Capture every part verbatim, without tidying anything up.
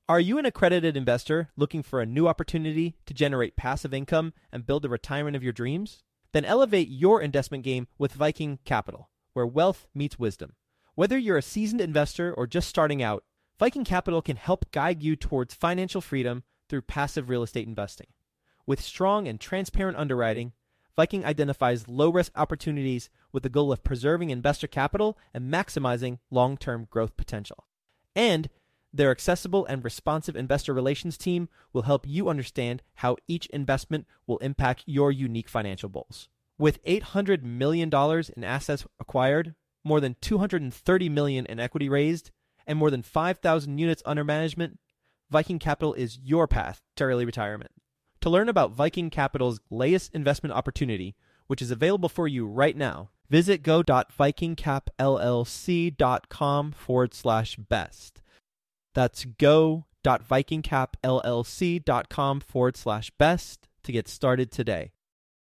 Are you an accredited investor looking for a new opportunity to generate passive income and build the retirement of your dreams? Then elevate your investment game with Viking Capital, where wealth meets wisdom. Whether you're a seasoned investor or just starting out, Viking Capital can help guide you towards financial freedom through passive real estate investing. With strong and transparent underwriting, Viking identifies low-risk opportunities with the goal of preserving investor capital and maximizing long-term growth potential. And their accessible and responsive investor relations team will help you understand how each investment will impact your unique financial goals. With eight hundred million dollars in assets acquired, more than two hundred thirty million dollars in equity raised, and more than five thousand units under management, Viking Capital is your path to early retirement. To learn about Viking Capital's latest investment opportunity, which is available for you right now, visit go.vikingcapllc.com forward slash best. That's go.vikingcapllc.com forward slash best to get started today.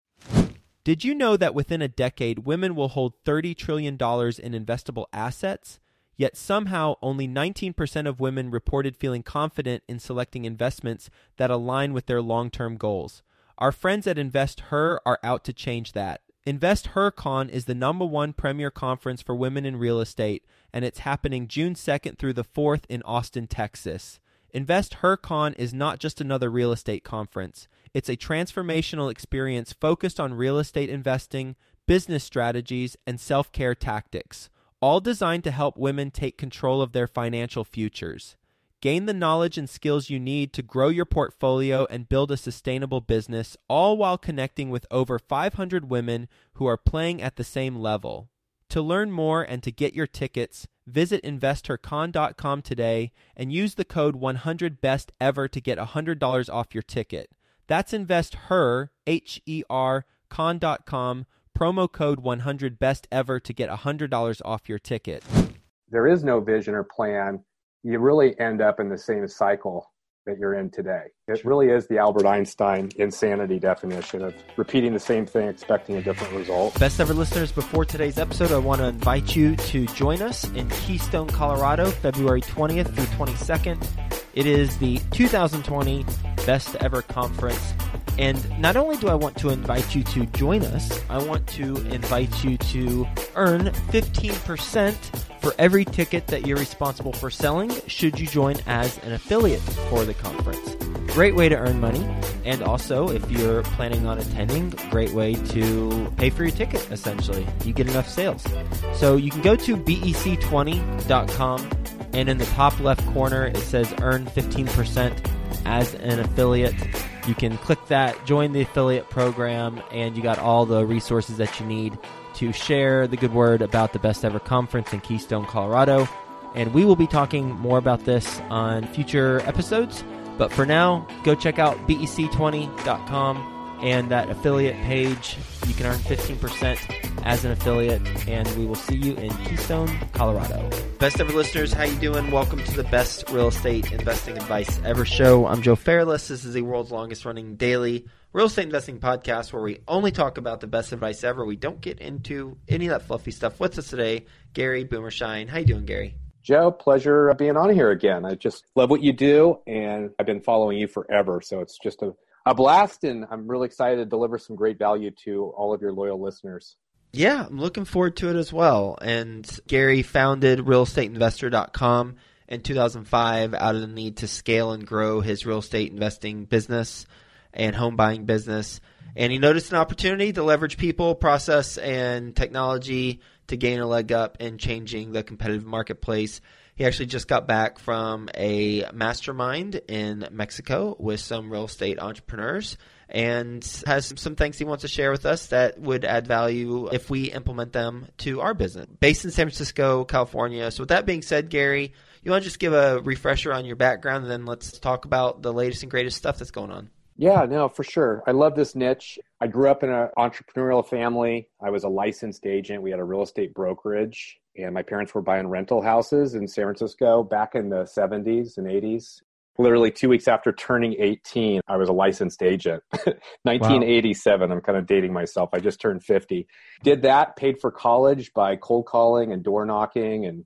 Did you know that within a decade, women will hold thirty trillion dollars in investable assets? Yet somehow only nineteen percent of women reported feeling confident in selecting investments that align with their long-term goals. Our friends at InvestHer are out to change that. InvestHerCon is the number one premier conference for women in real estate, and it's happening June second through the fourth in Austin, Texas. InvestHerCon is not just another real estate conference. It's a transformational experience focused on real estate investing, business strategies, and self-care tactics, all designed to help women take control of their financial futures. Gain the knowledge and skills you need to grow your portfolio and build a sustainable business, all while connecting with over five hundred women who are playing at the same level. To learn more and to get your tickets, visit investor con dot com today and use the code one hundred best ever to get one hundred dollars off your ticket. That's InvestHer, H E R, con dot com, promo code one hundred best ever to get one hundred dollars off your ticket. There is no vision or plan. You really end up in the same cycle that you're in today. It really is the Albert Einstein insanity definition of repeating the same thing, expecting a different result. Best ever listeners, before today's episode, I want to invite you to join us in Keystone, Colorado, February twentieth through twenty-second. It is the two thousand twenty Best Ever Conference. And not only do I want to invite you to join us, I want to invite you to earn fifteen percent for every ticket that you're responsible for selling should you join as an affiliate for the conference. Great way to earn money. And also, if you're planning on attending, great way to pay for your ticket, essentially. You get enough sales. So you can go to B E C twenty dot com, and in the top left corner, it says earn fifteen percent as an affiliate. You can click that, join the affiliate program, and you got all the resources that you need to share the good word about the Best Ever Conference in Keystone, Colorado. And we will be talking more about this on future episodes. But for now, go check out B E C twenty dot com and that affiliate page. You can earn fifteen percent as an affiliate, and we will see you in Keystone, Colorado. Best Ever listeners, how you doing? Welcome to the Best Real Estate Investing Advice Ever show. I'm Joe Fairless. This is the world's longest running daily real estate investing podcast where we only talk about the best advice ever. We don't get into any of that fluffy stuff. What's us today? Gary Boomershine. How you doing, Gary? Joe, pleasure being on here again. I just love what you do, and I've been following you forever, so it's just a, a blast, and I'm really excited to deliver some great value to all of your loyal listeners. Yeah, I'm looking forward to it as well. And Gary founded real estate investor dot com in two thousand five out of the need to scale and grow his real estate investing business and home buying business. And he noticed an opportunity to leverage people, process, and technology to gain a leg up in changing the competitive marketplace. He actually just got back from a mastermind in Mexico with some real estate entrepreneurs and has some things he wants to share with us that would add value if we implement them to our business. Based in San Francisco, California. So with that being said, Gary, you want to just give a refresher on your background, and then let's talk about the latest and greatest stuff that's going on. Yeah, no, for sure. I love this niche. I grew up in an entrepreneurial family. I was a licensed agent. We had a real estate brokerage, and my parents were buying rental houses in San Francisco back in the seventies and eighties. Literally two weeks after turning eighteen, I was a licensed agent. nineteen eighty-seven, wow. I'm kind of dating myself. I just turned fifty. Did that, paid for college by cold calling and door knocking and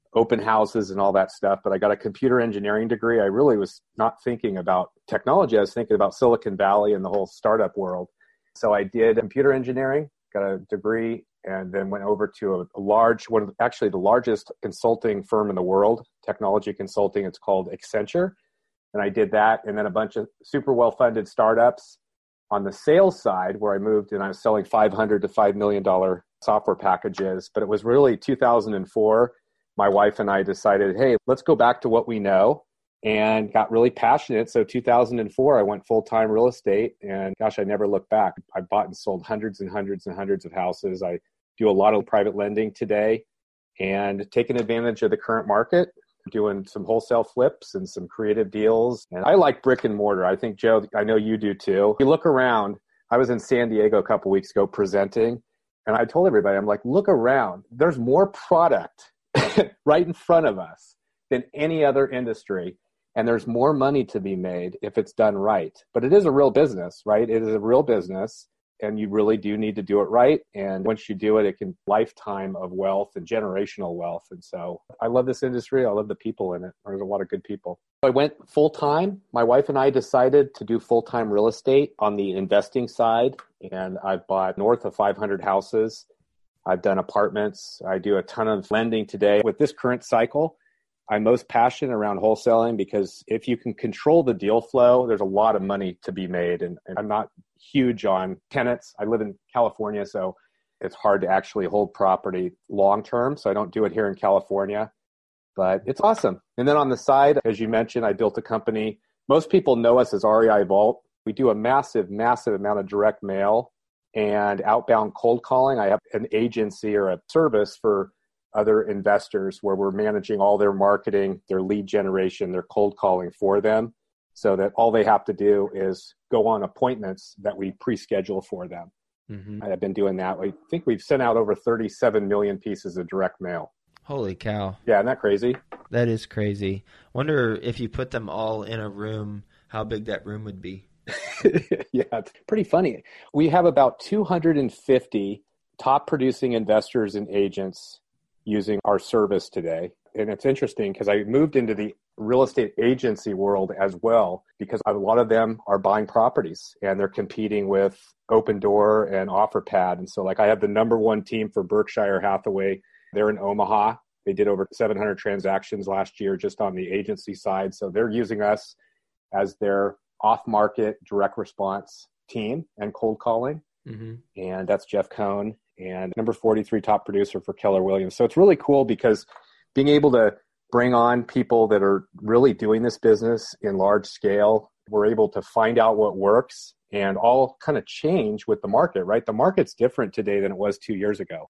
open houses and all that stuff, but I got a computer engineering degree. I really was not thinking about technology. I was thinking about Silicon Valley and the whole startup world. So I did computer engineering, got a degree, and then went over to a, a large, one of the, actually the largest consulting firm in the world, technology consulting. It's called Accenture. And I did that, and then a bunch of super well-funded startups on the sales side, where I moved and I was selling five hundred to five million dollars software packages. But it was really two thousand four, my wife and I decided, hey, let's go back to what we know, and got really passionate. So two thousand four, I went full-time real estate, and gosh, I never looked back. I bought and sold hundreds and hundreds and hundreds of houses. I do a lot of private lending today, and taking advantage of the current market, doing some wholesale flips and some creative deals. And I like brick and mortar. I think, Joe, I know you do too. You look around. I was in San Diego a couple weeks ago presenting, and I told everybody, I'm like, look around. There's more product right in front of us than any other industry. And there's more money to be made if it's done right. But it is a real business, right? It is a real business. And you really do need to do it right. And once you do it, it can lifetime of wealth and generational wealth. And so I love this industry. I love the people in it. There's a lot of good people. I went full time. My wife and I decided to do full time real estate on the investing side. And I've bought north of five hundred houses. I've done apartments. I do a ton of lending today. With this current cycle, I'm most passionate around wholesaling, because if you can control the deal flow, there's a lot of money to be made. And, and I'm not huge on tenants. I live in California, so it's hard to actually hold property long term. So I don't do it here in California, but it's awesome. And then on the side, as you mentioned, I built a company. Most people know us as R E I Vault. We do a massive, massive amount of direct mail and outbound cold calling. I have an agency or a service for other investors where we're managing all their marketing, their lead generation, their cold calling for them, so that all they have to do is go on appointments that we pre-schedule for them. Mm-hmm. I've been doing that. I think we've sent out over thirty-seven million pieces of direct mail. Holy cow. Yeah, isn't that crazy? That is crazy. Wonder if you put them all in a room, how big that room would be. Yeah, it's pretty funny. We have about two hundred fifty top producing investors and agents using our service today. And it's interesting because I moved into the real estate agency world as well, because a lot of them are buying properties and they're competing with Opendoor and OfferPad. And so like I have the number one team for Berkshire Hathaway. They're in Omaha. They did over seven hundred transactions last year just on the agency side. So they're using us as their off-market direct response team and cold calling. Mm-hmm. And that's Jeff Cohn, and number forty-three top producer for Keller Williams. So it's really cool because being able to bring on people that are really doing this business in large scale, we're able to find out what works and all kind of change with the market, right? The market's different today than it was two years ago.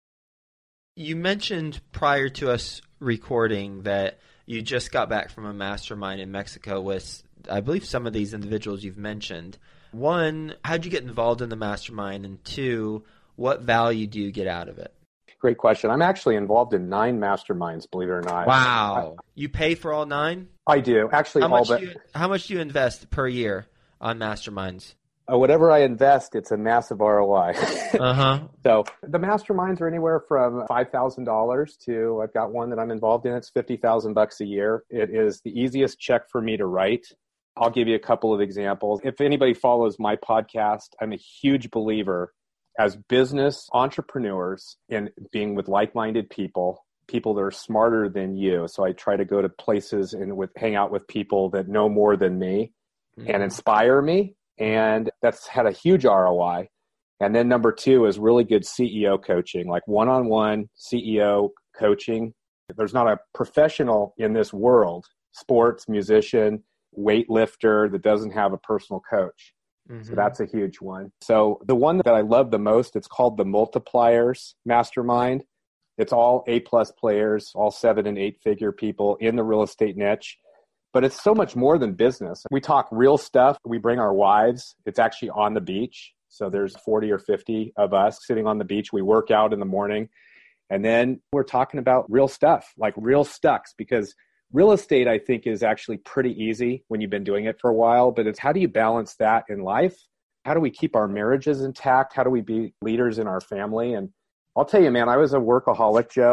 You mentioned prior to us recording that you just got back from a mastermind in Mexico with, I believe, some of these individuals you've mentioned. One, how'd you get involved in the mastermind? And two, what value do you get out of it? Great question. I'm actually involved in nine masterminds, believe it or not. Wow. I, you pay for all nine? I do. Actually, how all much but... Do you, how much do you invest per year on masterminds? Uh, whatever I invest, it's a massive R O I. Uh-huh. So the masterminds are anywhere from five thousand dollars to, I've got one that I'm involved in, it's fifty thousand bucks a year. It is the easiest check for me to write. I'll give you a couple of examples. If anybody follows my podcast, I'm a huge believer as business entrepreneurs in being with like-minded people, people that are smarter than you. So I try to go to places and with hang out with people that know more than me mm-hmm. and inspire me. And that's had a huge R O I. And then number two is really good C E O coaching, like one-on-one C E O coaching. There's not a professional in this world, sports, musician, weightlifter, that doesn't have a personal coach. Mm-hmm. So that's a huge one. So the one that I love the most, it's called the Multipliers Mastermind. It's all A-plus players, all seven and eight figure people in the real estate niche. But it's so much more than business. We talk real stuff. We bring our wives. It's actually on the beach. So there's forty or fifty of us sitting on the beach. We work out in the morning. And then we're talking about real stuff, like real stucks, because real estate, I think, is actually pretty easy when you've been doing it for a while, but it's how do you balance that in life? How do we keep our marriages intact? How do we be leaders in our family? And I'll tell you, man, I was a workaholic, Joe.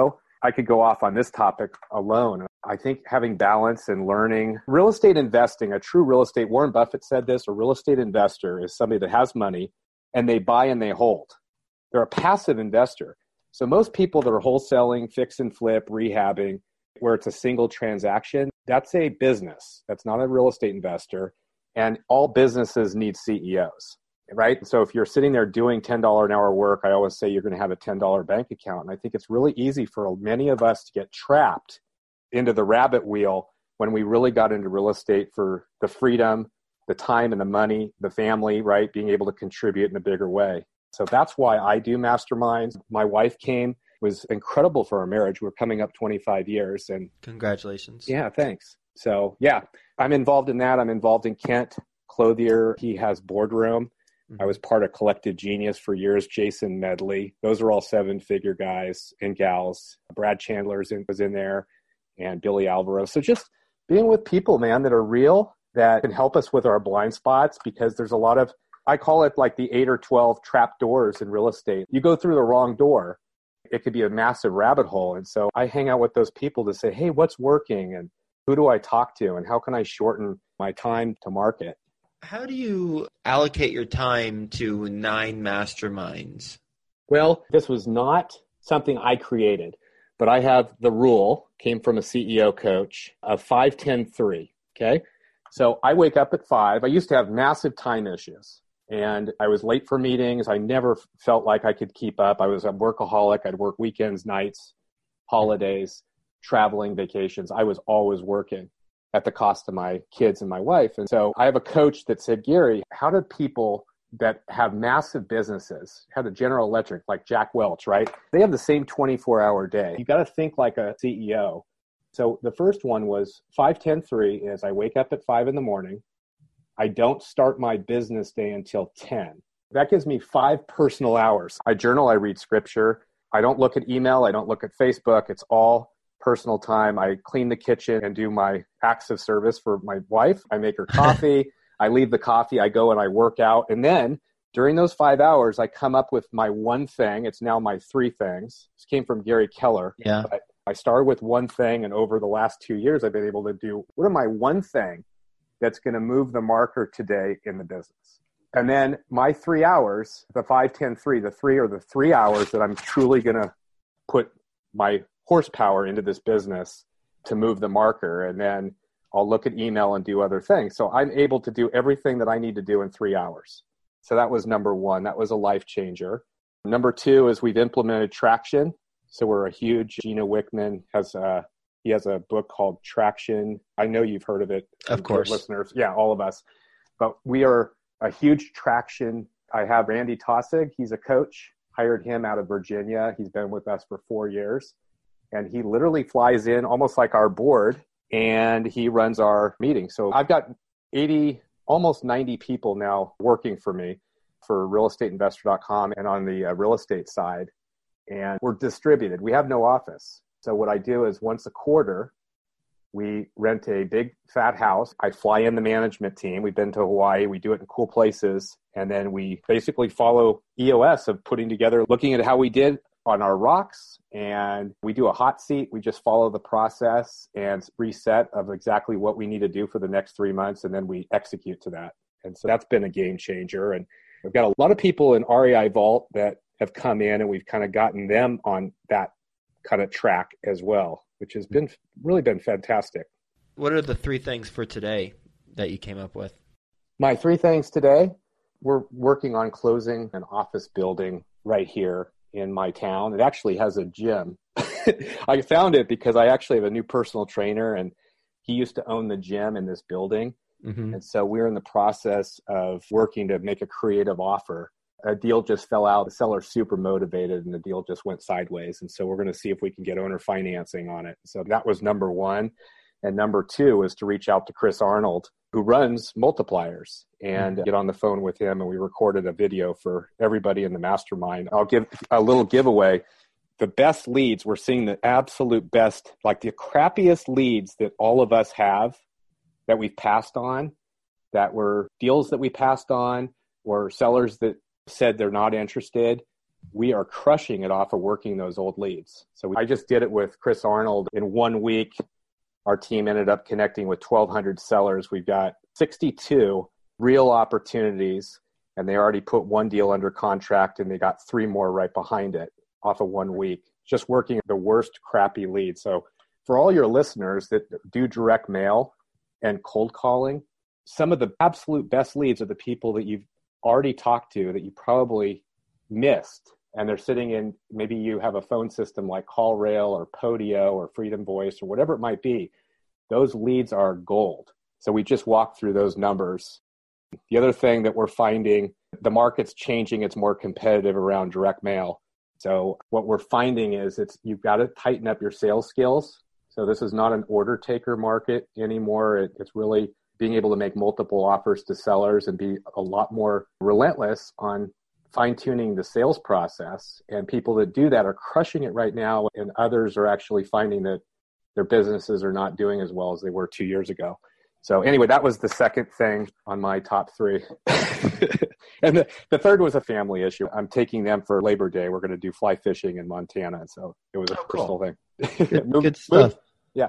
I could go off on this topic alone. I think having balance and learning, real estate investing, a true real estate, Warren Buffett said this, a real estate investor is somebody that has money and they buy and they hold. They're a passive investor. So most people that are wholesaling, fix and flip, rehabbing, where it's a single transaction, that's a business. That's not a real estate investor. And all businesses need C E Os. Right? So if you're sitting there doing ten dollars an hour work, I always say you're going to have a ten dollars bank account. And I think it's really easy for many of us to get trapped into the rabbit wheel when we really got into real estate for the freedom, the time and the money, the family, right? Being able to contribute in a bigger way. So that's why I do masterminds. My wife came, it was incredible for our marriage. We're coming up twenty-five years. And congratulations. Yeah, thanks. So yeah, I'm involved in that. I'm involved in Kent Clothier. He has Boardroom. I was part of Collective Genius for years, Jason Medley. Those are all seven-figure guys and gals. Brad Chandler's in, was in there, and Billy Alvaro. So just being with people, man, that are real, that can help us with our blind spots, because there's a lot of, I call it like the eight or twelve trap doors in real estate. You go through the wrong door, it could be a massive rabbit hole. And so I hang out with those people to say, hey, what's working? And who do I talk to? And how can I shorten my time to market? How do you allocate your time to nine masterminds? Well, this was not something I created, but I have the rule, came from a C E O coach, of five ten three, okay? So I wake up at five. I used to have massive time issues, and I was late for meetings. I never felt like I could keep up. I was a workaholic. I'd work weekends, nights, holidays, traveling, vacations. I was always working at the cost of my kids and my wife. And so I have a coach that said, Gary, how do people that have massive businesses, how do General Electric, like Jack Welch, right? They have the same twenty-four hour day. You got to think like a C E O. So the first one was five ten three is I wake up at five in the morning. I don't start my business day until ten. That gives me five personal hours. I journal, I read scripture. I don't look at email. I don't look at Facebook. It's all personal time. I clean the kitchen and do my acts of service for my wife. I make her coffee. I leave the coffee. I go and I work out. And then during those five hours, I come up with my one thing. It's now my three things. This came from Gary Keller. Yeah. But I started with one thing, and over the last two years, I've been able to do, what am I one thing that's going to move the marker today in the business? And then my three hours, the five, ten, three, the three are the three hours that I'm truly going to put my horsepower into this business to move the marker. And then I'll look at email and do other things. So I'm able to do everything that I need to do in three hours. So that was number one. That was a life changer. Number two is we've implemented Traction. So we're a huge, Gino Wickman has a, he has a book called Traction. I know you've heard of it. Of course. Listeners. Yeah, all of us. But we are a huge Traction. I have Randy Tossig. He's a coach. Hired him out of Virginia. He's been with us for four years. And he literally flies in almost like our board, and he runs our meeting. So I've got eighty, almost ninety people now working for me for real estate investor dot com and on the uh, real estate side. And we're distributed. We have no office. So what I do is once a quarter, we rent a big fat house. I fly in the management team. We've been to Hawaii. We do it in cool places. And then we basically follow E O S of putting together, looking at how we did on our rocks, and we do a hot seat. We just follow the process and reset of exactly what we need to do for the next three months, and then we execute to that. And so that's been a game changer. And we've got a lot of people in R E I Vault that have come in, and we've kind of gotten them on that kind of track as well, which has been really been fantastic. What are the three things for today that you came up with? My three things today, we're working on closing an office building right here in my town. It actually has a gym. I found it because I actually have a new personal trainer, and he used to own the gym in this building. Mm-hmm. And so we're in the process of working to make a creative offer. A deal just fell out. The seller's super motivated, and the deal just went sideways. And so we're going to see if we can get owner financing on it. So that was number one. And number two is to reach out to Chris Arnold, who runs Multipliers, and get on the phone with him. And we recorded a video for everybody in the mastermind. I'll give a little giveaway. The best leads, we're seeing the absolute best, like the crappiest leads that all of us have that we've passed on, that were deals that we passed on, or sellers that said they're not interested. we are crushing it off of working those old leads. So I just did it with Chris Arnold. In one week, our team ended up connecting with twelve hundred sellers. We've got sixty-two real opportunities, and they already put one deal under contract, and they got three more right behind it off of one week, just working the worst crappy leads. So for all your listeners that do direct mail and cold calling, some of the absolute best leads are the people that you've already talked to that you probably missed. And they're sitting in, maybe you have a phone system like CallRail or Podio or Freedom Voice or whatever it might be. Those leads are gold. So we just walked through those numbers. The other thing that we're finding, the market's changing. It's more competitive around direct mail. So what we're finding is it's you've got to tighten up your sales skills. So this is not an order taker market anymore. It, it's really being able to make multiple offers to sellers and be a lot more relentless on fine-tuning the sales process. And people that do that are crushing it right now, and others are actually finding that their businesses are not doing as well as they were two years ago. So anyway, that was the second thing on my top three. And the, the third was a family issue. I'm taking them for Labor Day. We're going to do fly fishing in Montana. So it was a oh, personal cool. thing. Good, move, good stuff. Move. Yeah.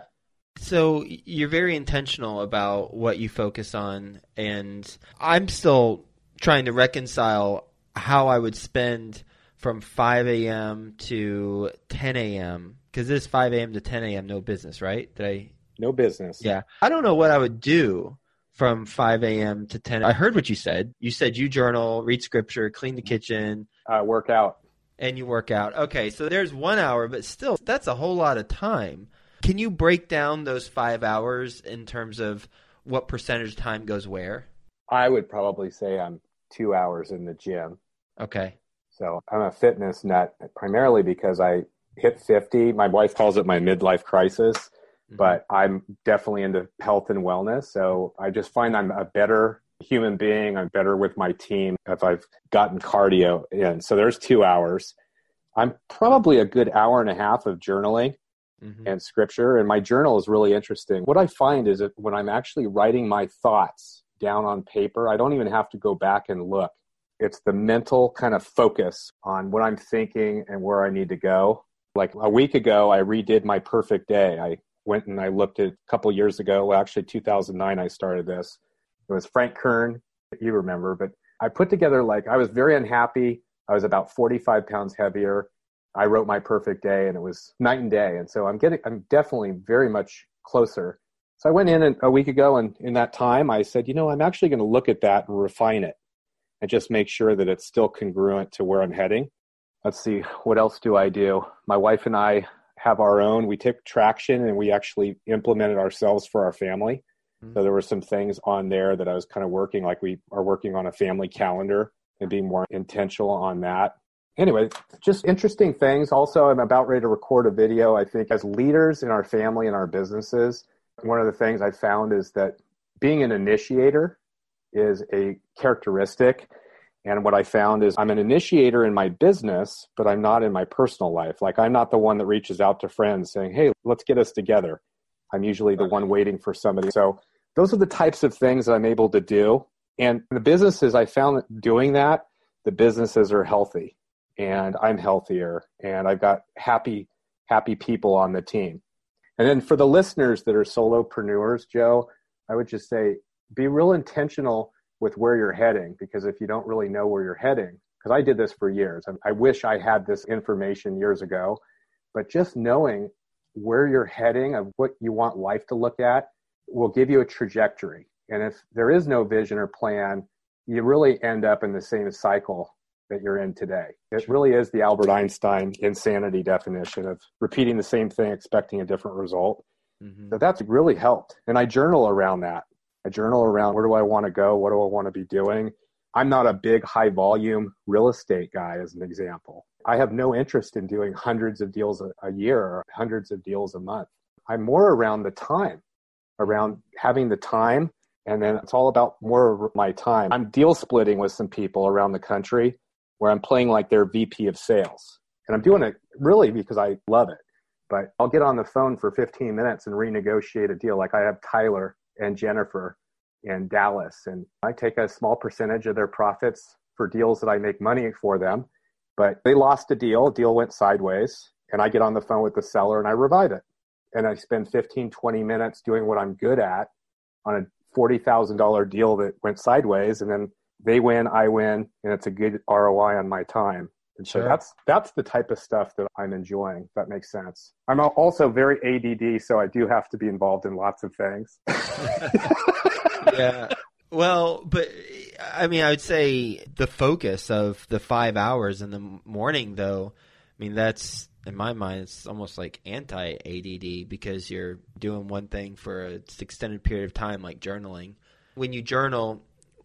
So you're very intentional about what you focus on. And I'm still trying to reconcile how I would spend from five a.m. to ten a.m. because this five a.m. to ten a.m. no business, right? Did I? No business. Yeah. I don't know what I would do from five a.m. to ten. I heard what you said. You said you journal, read scripture, clean the kitchen. Uh, work out. And you work out. Okay, so there's one hour, but still, that's a whole lot of time. Can you break down those five hours in terms of what percentage of time goes where? I would probably say I'm two hours in the gym. Okay. So I'm a fitness nut primarily because I hit fifty. My wife calls it my midlife crisis, mm-hmm. but I'm definitely into health and wellness. So I just find I'm a better human being. I'm better with my team if I've gotten cardio in. So there's two hours. I'm probably a good hour and a half of journaling mm-hmm. and scripture. And my journal is really interesting. What I find is that when I'm actually writing my thoughts down on paper, I don't even have to go back and look. It's the mental kind of focus on what I'm thinking and where I need to go. Like a week ago, I redid my perfect day. I went and I looked at a couple of years ago. Well, actually, two thousand nine, I started this. It was Frank Kern, you remember, but I put together like, I was very unhappy. I was about forty-five pounds heavier. I wrote my perfect day and it was night and day. And so I'm getting, I'm definitely very much closer. So I went in a week ago and in that time I said, you know, I'm actually going to look at that and refine it and just make sure that it's still congruent to where I'm heading. Let's see, what else do I do? My wife and I have our own, we took traction and we actually implemented ourselves for our family. So there were some things on there that I was kind of working, like we are working on a family calendar and being more intentional on that. Anyway, just interesting things. Also, I'm about ready to record a video. I think as leaders in our family and our businesses, one of the things I found is that being an initiator is a characteristic. And what I found is I'm an initiator in my business, but I'm not in my personal life. Like I'm not the one that reaches out to friends saying, hey, let's get us together. I'm usually the one waiting for somebody. So those are the types of things that I'm able to do. And the businesses, I found that doing that, the businesses are healthy and I'm healthier and I've got happy, happy people on the team. And then for the listeners that are solopreneurs, Joe, I would just say, be real intentional with where you're heading, because if you don't really know where you're heading, because I did this for years. I wish I had this information years ago, but just knowing where you're heading of what you want life to look at will give you a trajectory. And if there is no vision or plan, you really end up in the same cycle that you're in today. It really is the Albert Einstein insanity definition of repeating the same thing, expecting a different result. Mm-hmm. So that's really helped. And I journal around that. I journal around where do I want to go? What do I want to be doing? I'm not a big high volume real estate guy, as an example. I have no interest in doing hundreds of deals a, a year or hundreds of deals a month. I'm more around the time, around having the time. And then it's all about more of my time. I'm deal splitting with some people around the country where I'm playing like their V P of sales. And I'm doing it really because I love it. But I'll get on the phone for fifteen minutes and renegotiate a deal. Like I have Tyler and Jennifer in Dallas, and I take a small percentage of their profits for deals that I make money for them. But they lost a deal. A deal went sideways. And I get on the phone with the seller and I revive it. And I spend fifteen, twenty minutes doing what I'm good at on a forty thousand dollars deal that went sideways. And then they win, I win, and it's a good R O I on my time. And so Sure. that's that's the type of stuff that I'm enjoying, if that makes sense. I'm also very A D D, so I do have to be involved in lots of things. Yeah. Well, but I mean, I would say the focus of the five hours in the morning, though, I mean, that's, in my mind, it's almost like anti-A D D because you're doing one thing for an extended period of time, like journaling. When you journal,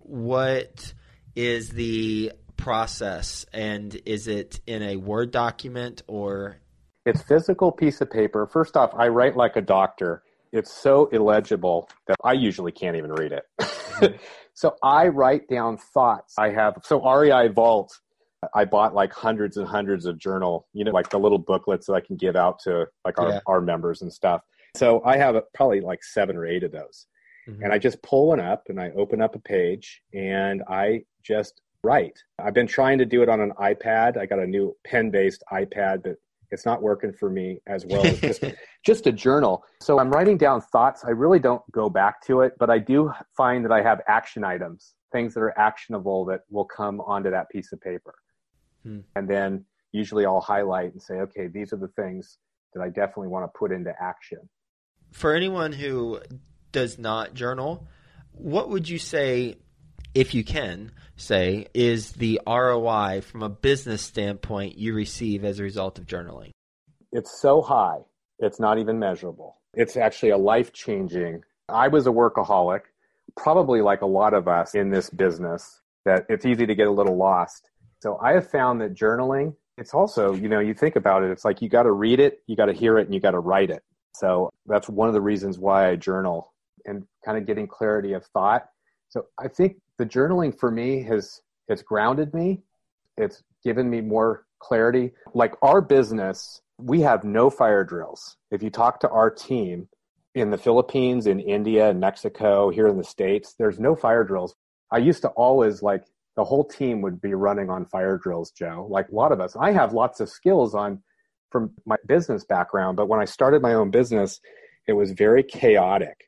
what is the process, and is it in a Word document or? It's physical piece of paper. First off, I write like a doctor. It's so illegible that I usually can't even read it. Mm-hmm. So I write down thoughts. I have, so R E I Vault, I bought like hundreds and hundreds of journal, you know, like the little booklets that I can give out to like our, yeah. our members and stuff. So I have probably like seven or eight of those. Mm-hmm. And I just pull one up and I open up a page and I just write. I've been trying to do it on an iPad. I got a new pen-based iPad, but it's not working for me as well as just, just a journal. So I'm writing down thoughts. I really don't go back to it, but I do find that I have action items, things that are actionable that will come onto that piece of paper. Hmm. And then usually I'll highlight and say, okay, these are the things that I definitely want to put into action. For anyone who does not journal, what would you say, if you can say, is the R O I from a business standpoint you receive as a result of journaling? It's so high, it's not even measurable. It's actually a life-changing. I was a workaholic, probably like a lot of us in this business, that it's easy to get a little lost. So I have found that journaling, it's also, you know, you think about it, it's like you got to read it, you got to hear it, and you got to write it. So that's one of the reasons why I journal, and kind of getting clarity of thought. So I think the journaling for me has, it's grounded me. It's given me more clarity. Like our business, we have no fire drills. If you talk to our team in the Philippines, in India, in Mexico, here in the States, there's no fire drills. I used to always like, the whole team would be running on fire drills, Joe, like a lot of us. I have lots of skills on from my business background, but when I started my own business, it was very chaotic.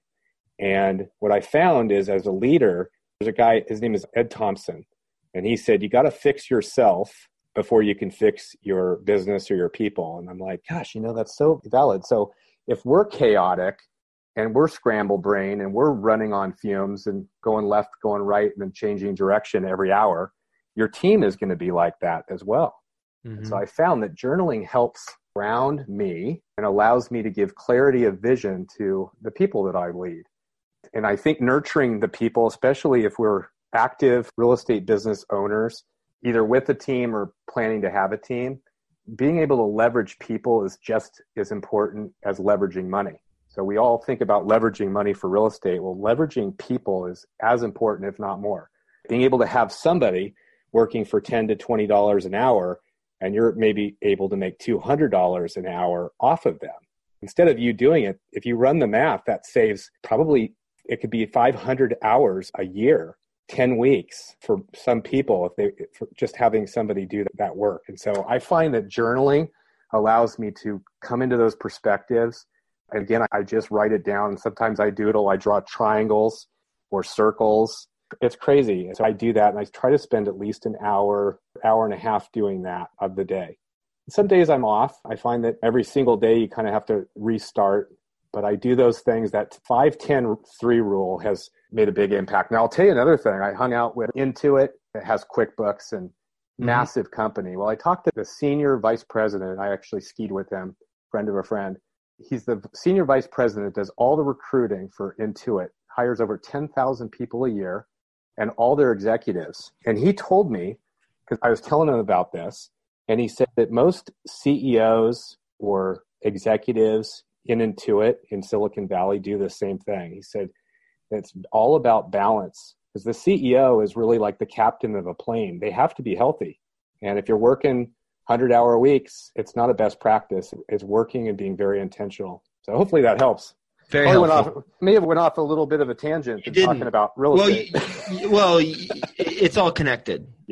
And what I found is, as a leader, there's a guy, his name is Ed Thompson, and he said, you got to fix yourself before you can fix your business or your people. And I'm like, gosh, you know, that's so valid. So if we're chaotic and we're scramble brain and we're running on fumes and going left, going right, and then changing direction every hour, your team is going to be like that as well. Mm-hmm. So I found that journaling helps ground me and allows me to give clarity of vision to the people that I lead. And I think nurturing the people, especially if we're active real estate business owners, either with a team or planning to have a team, being able to leverage people is just as important as leveraging money. So we all think about leveraging money for real estate. Well, leveraging people is as important, if not more. Being able to have somebody working for ten to twenty dollars an hour, and you're maybe able to make two hundred dollars an hour off of them. Instead of you doing it, if you run the math, that saves probably, it could be five hundred hours a year, ten weeks for some people, if they, for just having somebody do that work. And so I find that journaling allows me to come into those perspectives. Again, I just write it down. Sometimes I doodle, I draw triangles or circles. It's crazy. So I do that, and I try to spend at least an hour, hour and a half doing that of the day. Some days I'm off. I find that every single day you kind of have to restart, but I do those things. That five ten three rule has made a big impact. Now, I'll tell you another thing. I hung out with Intuit. It has QuickBooks and mm-hmm. massive company. Well, I talked to the senior vice president. I actually skied with him, friend of a friend. He's the senior vice president, does all the recruiting for Intuit, hires over ten thousand people a year and all their executives. And he told me, because I was telling him about this, and he said that most C E Os or executives in Intuit in Silicon Valley do the same thing. He said it's all about balance, because the C E O is really like the captain of a plane. They have to be healthy. And if you're working one hundred hour weeks, it's not a best practice. It's working and being very intentional. So hopefully that helps. Very Probably helpful. Went off, may have went off a little bit of a tangent in talking about real well, estate. You, well, it's all connected. Yeah.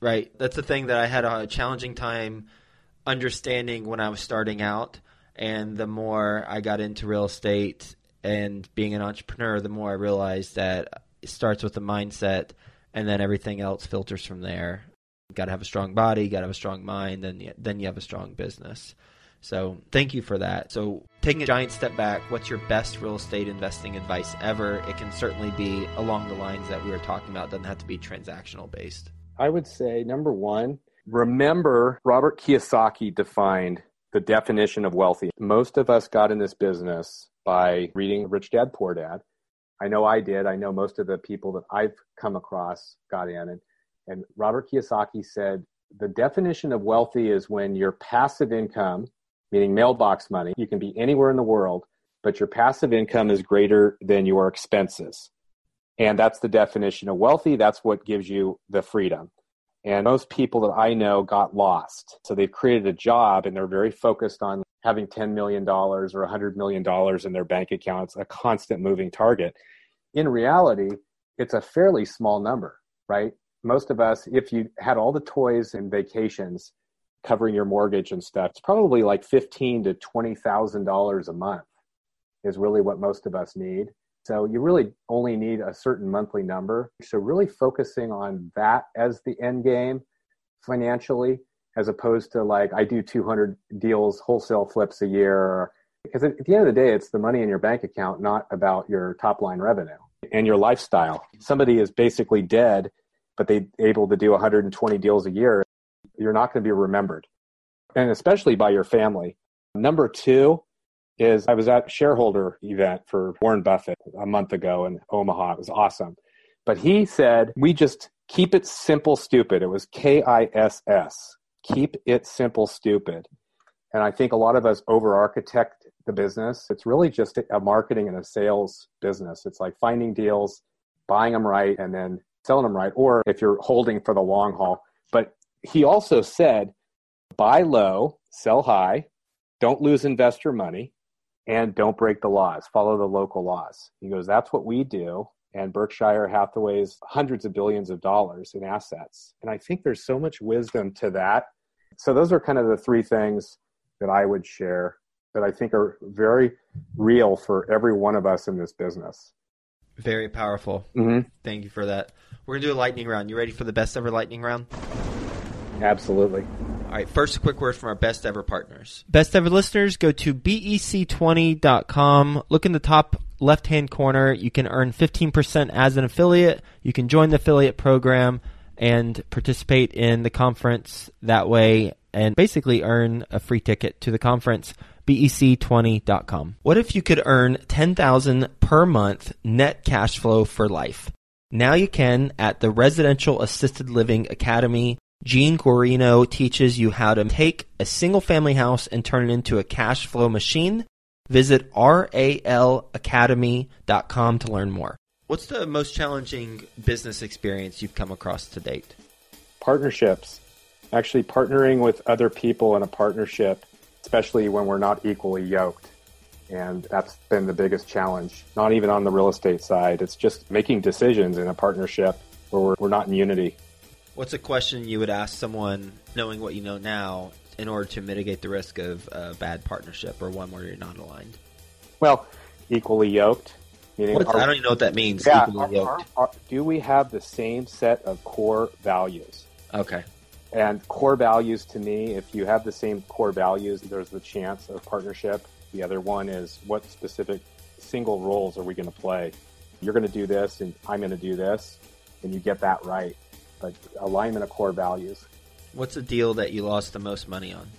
Right. That's the thing that I had a challenging time understanding when I was starting out. And the more I got into real estate and being an entrepreneur, the more I realized that it starts with the mindset and then everything else filters from there. You got to have a strong body, got to have a strong mind, and then you have a strong business. So thank you for that. So taking a giant step back, what's your best real estate investing advice ever? It can certainly be along the lines that we were talking about. It doesn't have to be transactional based. I would say, number one, remember Robert Kiyosaki defined the definition of wealthy. Most of us got in this business by reading Rich Dad, Poor Dad. I know I did. I know most of the people that I've come across got in. And, and Robert Kiyosaki said, the definition of wealthy is when your passive income, meaning mailbox money, you can be anywhere in the world, but your passive income is greater than your expenses. And that's the definition of wealthy. That's what gives you the freedom. And most people that I know got lost. So they've created a job and they're very focused on having ten million dollars or one hundred million dollars in their bank account. It's a constant moving target. In reality, it's a fairly small number, right? Most of us, if you had all the toys and vacations covering your mortgage and stuff, it's probably like fifteen thousand to twenty thousand dollars a month is really what most of us need. So you really only need a certain monthly number. So really focusing on that as the end game financially, as opposed to like, I do two hundred deals, wholesale flips a year. Because at the end of the day, it's the money in your bank account, not about your top line revenue and your lifestyle. Somebody is basically dead, but they're able to do one hundred twenty deals a year. You're not going to be remembered, and especially by your family. Number two is I was at a shareholder event for Warren Buffett a month ago in Omaha. It was awesome. But he said, we just keep it simple, stupid. It was K I S S. Keep it simple, stupid. And I think a lot of us over-architect the business. It's really just a marketing and a sales business. It's like finding deals, buying them right, and then selling them right. Or if you're holding for the long haul. But he also said, buy low, sell high, don't lose investor money, and don't break the laws. Follow the local laws. He goes, that's what we do. And Berkshire Hathaway's hundreds of billions of dollars in assets. And I think there's so much wisdom to that. So those are kind of the three things that I would share that I think are very real for every one of us in this business. Very powerful. Mm-hmm. Thank you for that. We're going to do a lightning round. You ready for the best ever lightning round? Absolutely. All right, first a quick word from our best ever partners. Best ever listeners, go to B E C twenty dot com. Look in the top left-hand corner. You can earn fifteen percent as an affiliate. You can join the affiliate program and participate in the conference that way and basically earn a free ticket to the conference. B E C twenty dot com. What if you could earn ten thousand dollars per month net cash flow for life? Now you can at the Residential Assisted Living Academy. Gene Guarino teaches you how to take a single-family house and turn it into a cash flow machine. Visit R A L academy dot com to learn more. What's the most challenging business experience you've come across to date? Partnerships. Actually partnering with other people in a partnership, especially when we're not equally yoked. And that's been the biggest challenge. Not even on the real estate side. It's just making decisions in a partnership where we're, we're not in unity. What's a question you would ask someone, knowing what you know now, in order to mitigate the risk of a bad partnership or one where you're not aligned? Well, equally yoked. Meaning What's, are, I don't even know what that means. Yeah, equally are, yoked. Are, are, do we have the same set of core values? Okay. And core values to me, if you have the same core values, there's the chance of partnership. The other one is what specific single roles are we going to play? You're going to do this and I'm going to do this, and you get that right. But alignment of core values. What's a deal that you lost the most money on?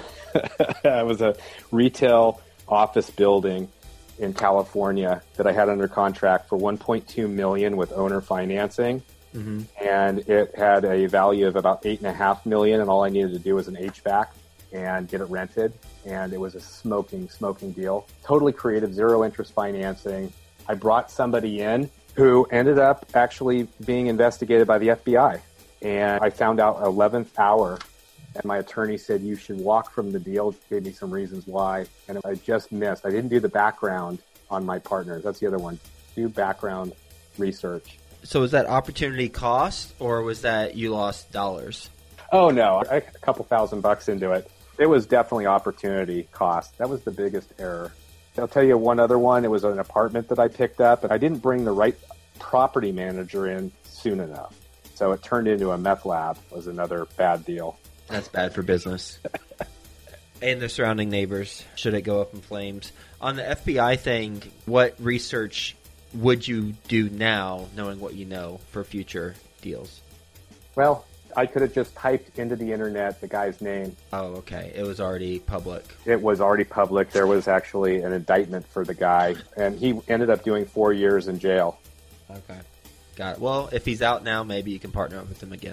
It was a retail office building in California that I had under contract for one point two million dollars with owner financing. Mm-hmm. And it had a value of about eight and a half million. And all I needed to do was an H V A C and get it rented. And it was a smoking, smoking deal. Totally creative, zero interest financing. I brought somebody in who ended up actually being investigated by the F B I. And I found out eleventh hour, and my attorney said, you should walk from the deal, gave me some reasons why. And I just missed. I didn't do the background on my partners. That's the other one. Do background research. So was that opportunity cost, or was that you lost dollars? Oh, no. I, a couple thousand bucks into it. It was definitely opportunity cost. That was the biggest error. I'll tell you one other one. It was an apartment that I picked up, and I didn't bring the right property manager in soon enough. So it turned into a meth lab. Was another bad deal. That's bad for business. And the surrounding neighbors, should it go up in flames. On the F B I thing, what research would you do now, knowing what you know, for future deals? Well, I could have just typed into the internet the guy's name. Oh, okay. It was already public. It was already public. There was actually an indictment for the guy, and he ended up doing four years in jail. Okay. Got it. Well, if he's out now, maybe you can partner up with him again.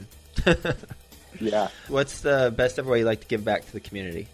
Yeah. What's the best ever way you like to give back to the community?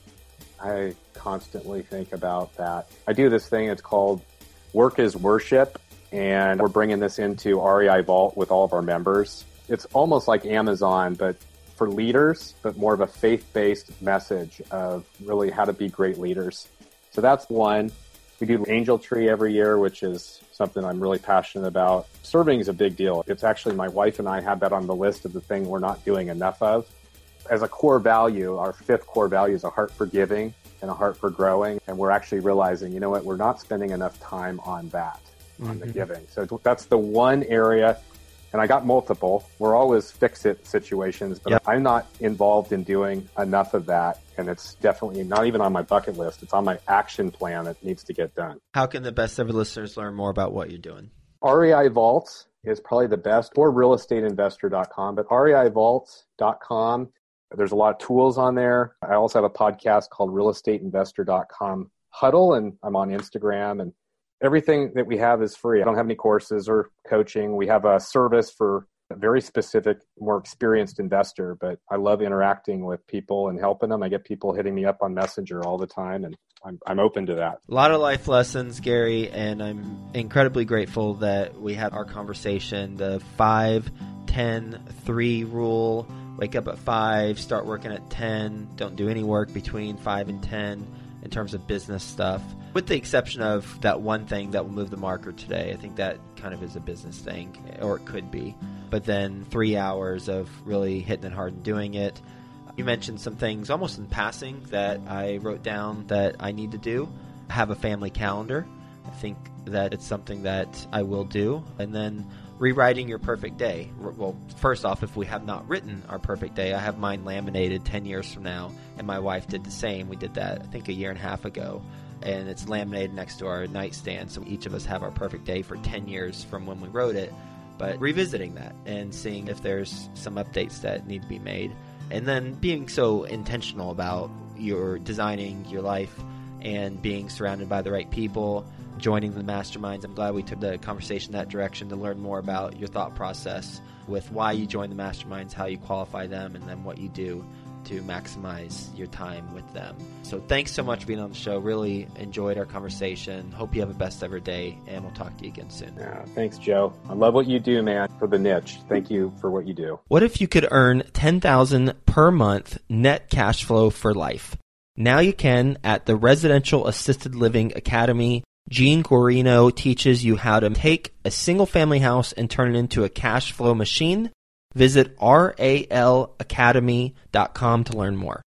I constantly think about that. I do this thing. It's called Work is Worship, and we're bringing this into R E I Vault with all of our members. It's almost like Amazon, but for leaders, but more of a faith-based message of really how to be great leaders. So that's one. We do Angel Tree every year, which is something I'm really passionate about. Serving is a big deal. It's actually, my wife and I have that on the list of the thing we're not doing enough of. As a core value, our fifth core value is a heart for giving and a heart for growing. And we're actually realizing, you know what, we're not spending enough time on that, mm-hmm. on the giving. So that's the one area. And I got multiple. We're always fix-it situations, but yep. I'm not involved in doing enough of that. And it's definitely not even on my bucket list. It's on my action plan that needs to get done. How can the best ever listeners learn more about what you're doing? R E I Vault is probably the best, or real estate investor dot com, but R E I vault dot com. There's a lot of tools on there. I also have a podcast called real estate investor dot com Huddle, and I'm on Instagram, and everything that we have is free. I don't have any courses or coaching. We have a service for a very specific, more experienced investor, but I love interacting with people and helping them. I get people hitting me up on Messenger all the time, and I'm, I'm open to that. A lot of life lessons, Gary, and I'm incredibly grateful that we had our conversation. The five, ten, three rule. Wake up at five, start working at ten, don't do any work between five and ten in terms of business stuff, with the exception of that one thing that will move the marker today. I think that kind of is a business thing, or it could be. But then three hours of really hitting it hard and doing it. You mentioned some things almost in passing that I wrote down that I need to do. Have a family calendar. I think that it's something that I will do. And then rewriting your perfect day. Well, first off, if we have not written our perfect day, I have mine laminated ten years from now, and my wife did the same. We did that, I think, a year and a half ago, and it's laminated next to our nightstand, so each of us have our perfect day for ten years from when we wrote it. But revisiting that and seeing if there's some updates that need to be made, and then being so intentional about your designing your life and being surrounded by the right people, joining the masterminds. I'm glad we took the conversation that direction to learn more about your thought process with why you join the masterminds, how you qualify them, and then what you do to maximize your time with them. So thanks so much for being on the show. Really enjoyed our conversation. Hope you have a best ever day, and we'll talk to you again soon. Yeah, thanks, Joe. I love what you do, man, for the niche. Thank you for what you do. What if you could earn ten thousand dollars per month net cash flow for life? Now you can at the Residential Assisted Living Academy. Gene Guarino teaches you how to take a single-family house and turn it into a cash flow machine. Visit R A L academy dot com to learn more.